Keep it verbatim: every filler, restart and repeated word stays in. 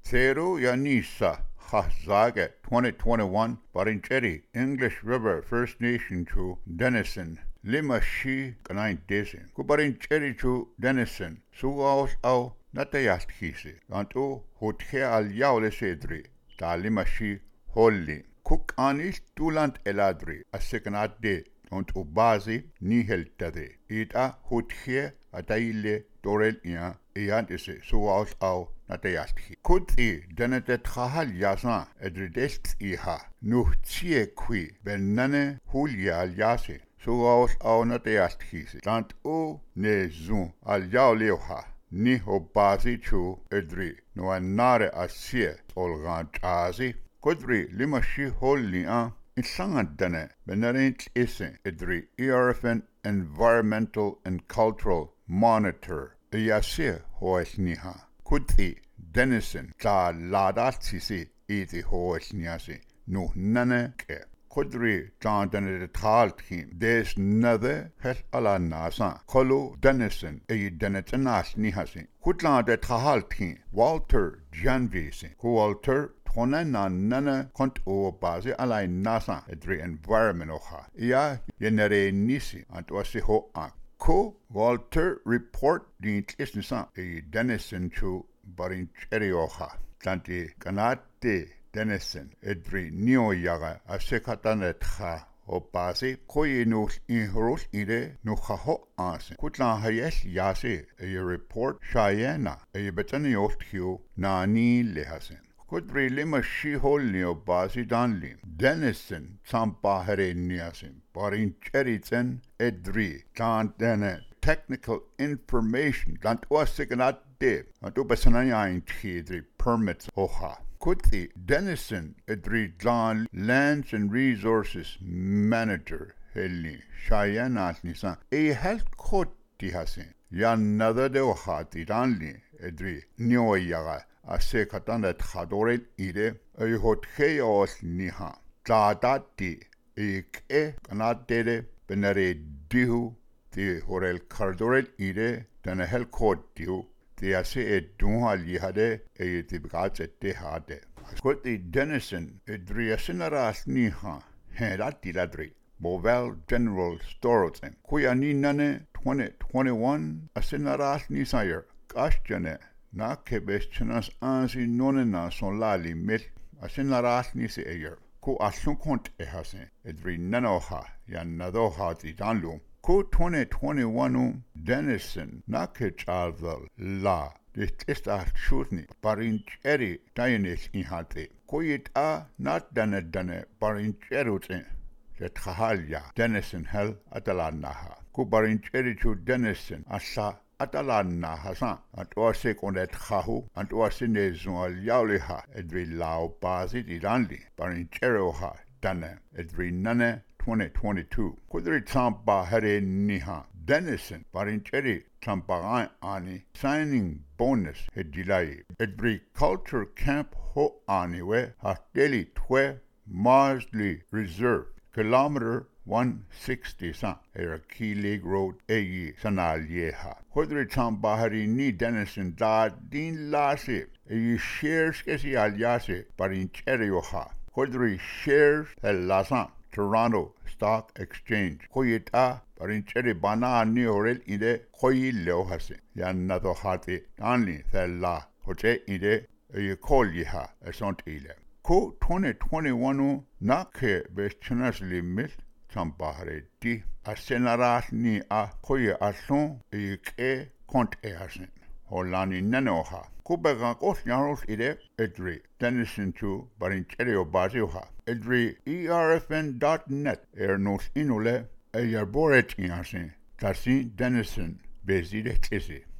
Zero Yanisa Hazaga twenty twenty-one Barincheri English River First Nation to Denison Lima Shi Kanai Desin Kubarincheri to Denison Sugaos au Natayat Hisi Anto Hotkhe al Yaule Sedri Ta Lima Shi Holli Cook Anis Tulant Eladri a second day ont ubazi nihel tade ita Hotkhe Ataile Dorel Ia Iantise Sugaos au Natayasti. Kuti denetet khahal yasan edridest iha nuhtie qui benane hulia al yase sugaos au natayasti tant o ne zun al yauleuha ni hobazi chu edri no anare asie olgan tazi kodri limashi hollia insangat dene benarent isen edri E R F N environmental and cultural monitor yase hoesniha Kuti Denison ta ladatisi iti hoesniasi no nane ke Kudri ta dene talkim des nade het ala nasa kolo Denison e denetanas nihasi Kutla de tahalkim Walter Janvisi ku Walter Tonena nana kont o bazi ala nasa edri environment oha ia yenere nisi antwasi ho ak Ko Walter report din isnisa e Denison chu Barincheri oha tanti kanate Denison edri neo yaga asekatane tha opasi koyinu inhros ide no khaho ase kutla hayes yase e report shayena e betani ofthiu nani lehasen Kudri lima shiholnio basi danlim Denison sampa here niasim Barincheri tsen edri tant dene technical information tant wasikanat de antu basanayain tidri permits oha Kuthi Denison edri dan lands and resources manager helni Cheyenne nisa e health court tihasin yanada de oha tidanli edri nyoyaga ase katanda thadoret ide e hothe os niha tadati ek kanadere benare dihu the horel cardoret ide tana hel code dihu the ase e dunha lihade e tibgate te hade kot the Denison edriasinaras niha herati ladri Bovel General Stores kuyani nane twenty twenty-one asinaras nisire kashjane Na kebeschinas ansi nonena son lali mit asinaras nisi eger ku asun kont ehase edri nanoha yan nadoha ti danlu ku twenty twenty-one Denison na kechalvel la dit ist a chutni Barincheri dayenis inhate kuyit a not dane dane Barincherute jet khahalya Denison hel atalanaha ku Barincheri chu Denison asa Atalana Hasan, and was on that Hahu, and was in the Zual Yauliha, edri lao bazi di landi, Barincheroha, dane, edri nane, twenty twenty-two. Kudri Tampa Hare Niha, Denison, Barincheri, Tamparan Ani, signing bonus, Hedilai, edri culture camp ho aniwe, ha daily twe, Marsley Reserve, kilometer one sixty san era Key Lake Road egi sanalieha Hodri Tambahari ni Denison da din lase egi shares kesi aliase Barincherioha Hodri shares el lasan Toronto Stock Exchange Koyita Barincheri bana ni orel ide koyi leohase yan nato hati anli thella hote ide egi kolyiha esont ile Ko twenty twenty-one na ke beschinas limit Tambahare di asenaras ni a koye ason e ke kont e asen holani nanoha kubega kos yaros ide edri Denison chu Barincherio bazioha edri E R F N dot net ernos inule e yarboret in asen tasi Denison bezide tisi